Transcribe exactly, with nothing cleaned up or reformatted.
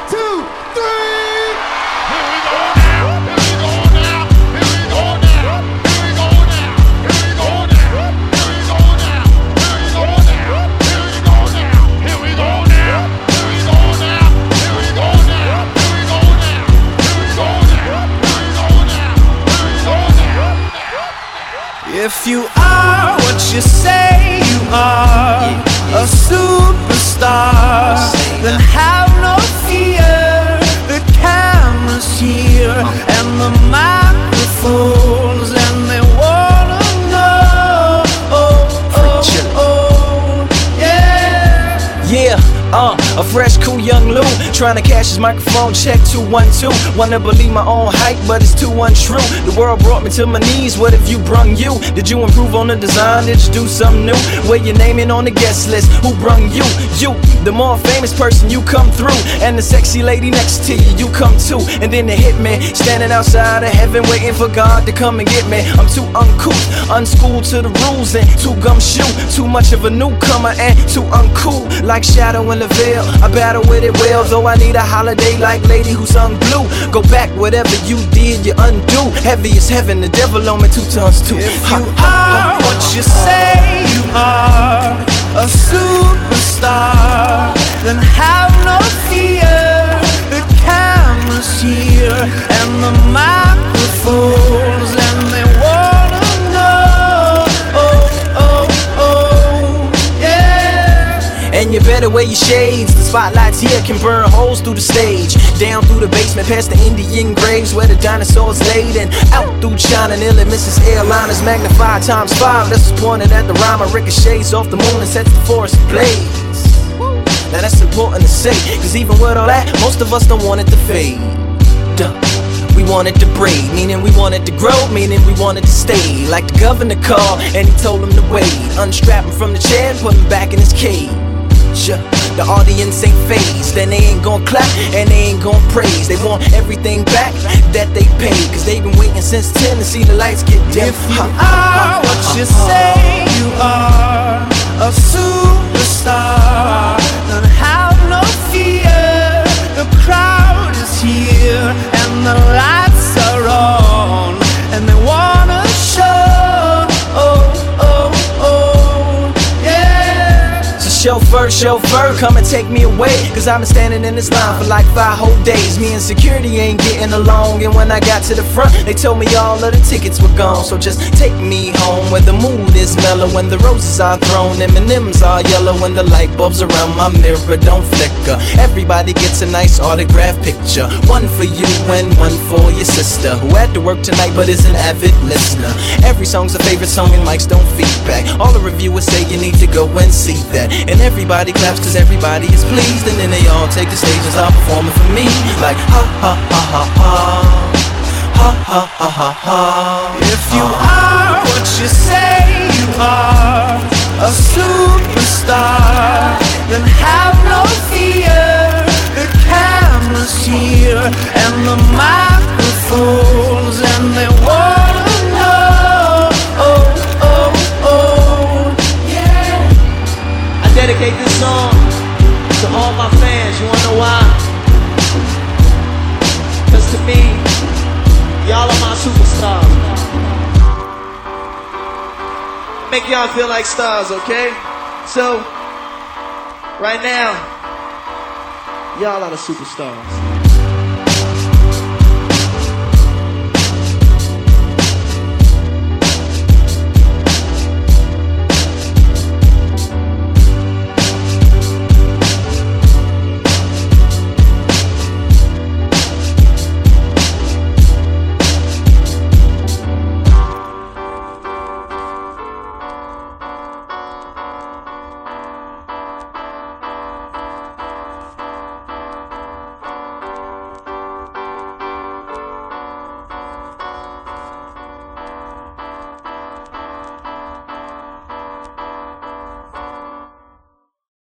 two, three. Here we go now. Here we go now. Here we go now. Here we go now. Here we go now. Here we go now. Here we go now. Here we go now. Here we go now. Here we go now. Here we go now. Here we go now. Here we go now. Here we go now. Here we go now. If you are what you say you are, a superstar, then have no fear. The camera's here and the microphones, and they wanna know. Oh, oh, oh, yeah. Yeah, uh, a fresh, cool young Lou, trying to cash his microphone check two one two. Wanna believe my own hype, but it's too untrue. The world brought me to my knees, what have you brung you? Did you improve on the design, did you do something new? Where your name in on the guest list, who brung you? You, the more famous person, you come through. And the sexy lady next to you, you come too. And then the hitman, standing outside of heaven, waiting for God to come and get me. I'm too uncouth, unschooled to the rules, and too gumshoe. Too much of a newcomer and too uncool. Like Shadow in the Veil, I battle with it well. Though I need a holiday like Lady who sung blue. Go back, whatever you did, you undo. Heavy as heaven, the devil on me two tons too. If you are what you say you are, a superstar, then have no fear. The camera's here and the microphones, and they wanna know. Oh, oh, oh, yeah. And you better wear your shades. The spotlights here can burn holes through the stage. Down through the basement, past the Indian graves where the dinosaurs laid, and out through China, nearly misses airliners. Magnified times five, this is pointed at the rhyme. Ricochets off the moon and sets the forest ablaze. Now that's important to say, cause even with all that, most of us don't want it to fade. Duh. We want it to braid, meaning we want it to grow, meaning we want it to stay. Like the governor called and he told him to wait. Unstrap him from the chair and put him back in his cage. The audience ain't phased, then they ain't gon' clap and they ain't gon' praise. They want everything back that they paid, cause they've been waiting since ten to see the lights get dim. If you are what you say you are, a superstar, then have no fear. The crowd is here and the lights are on, and they wanna show. Oh, oh, oh, yeah. Chauffeur, chauffeur, come and take me away, cause I've been standing in this line for like five whole days. Me and security ain't getting along, and when I got to the front, they told me all of the tickets were gone. So just take me home where the mood is mellow, when the roses are thrown, M and M's are yellow, when the light bulbs around my mirror don't flicker. Everybody gets a nice autograph picture, one for you and one for your sister, who had to work tonight but is an avid listener. Every song's a favorite song and mics don't feedback. All the reviewers say you need to go and see that. And everybody claps cause everybody is pleased, and then they all take the stage and start performing for me. Like ha ha ha ha ha, ha ha ha ha ha. If you are what you say you are, a superstar, then have no fear. The camera's here and the microphones, and they wanna know. Oh, oh, oh, yeah. I dedicate this song to all my fans. You wanna know why? Cause to me, y'all are my superstars. Make y'all feel like stars, okay? So, right now, y'all are the superstars.